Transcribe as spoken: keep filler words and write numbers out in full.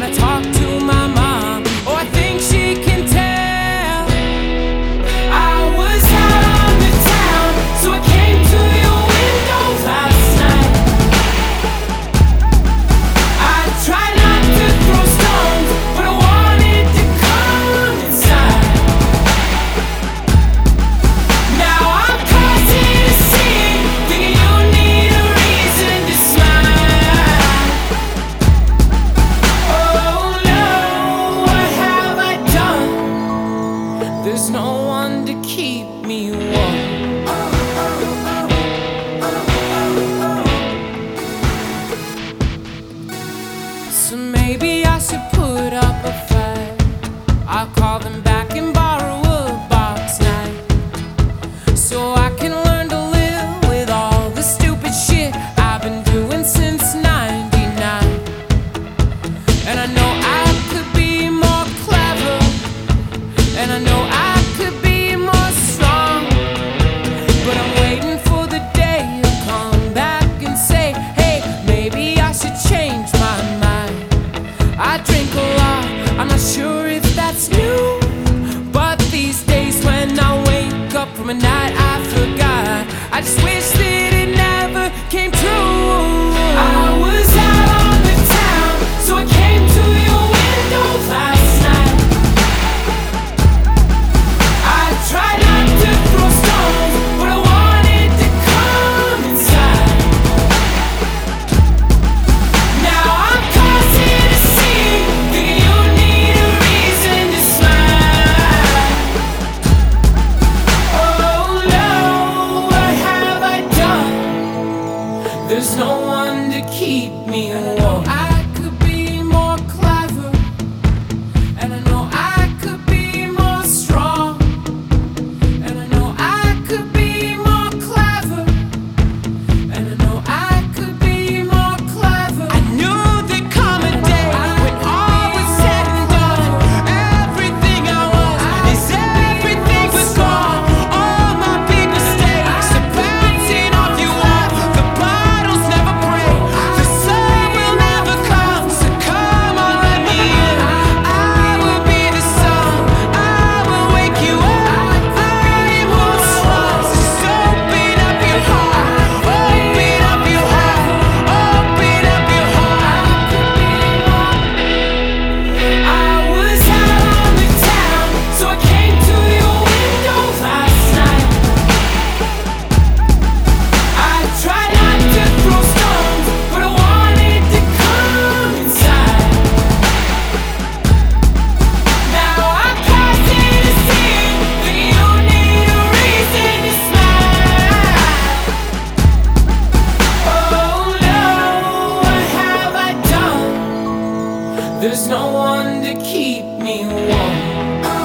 I talk to my mom, oh, I think she can tell. I was out on the town, so I came to your window last night. I tried not to throw stones, but I wanted to come inside. Now I'm causing a scene, thinking you need a reason to smile. Oh no, what have I done? There's no one to keep me warm. So maybe I should put up a fight. I'll call them back and borrow a box night, so I can learn to live with all the stupid shit I've been doing since ninety-nine. And I know I could be more clever, and I know I could be more strong, but I'm waiting for the day you come back and say, hey, maybe I should change my mind. I drink a lot, I'm not sure if that's new, but these days when I wake up from a night I forgot, I just wish that it never came true. I was out on the town, so I came to your window last night. I tried not to throw stones, but I wanted to come inside. Now I'm causing a scene, thinking you need a reason to smile. Oh no, what have I done? There's no one to keep me warm. I could be more clever, and I know I could be more strong, and I know I could be more clever, and I know I could be more clever. I knew there'd come a day when all was said and done, everything I was is everything was gone. All my big mistakes are bouncing off you all. The bottles never break, the sun will never come. So come on, let me in. I will be the sun, I will wake you up. I am who I was. Just open up your heart, open up your heart, open up your heart. I was out on the town, so I came to your window last night. I tried not to throw stones, but I wanted to come inside. Now I'm causing a scene, thinking you need a reason to smile. Oh no, what have I done? There's no one to keep me warm.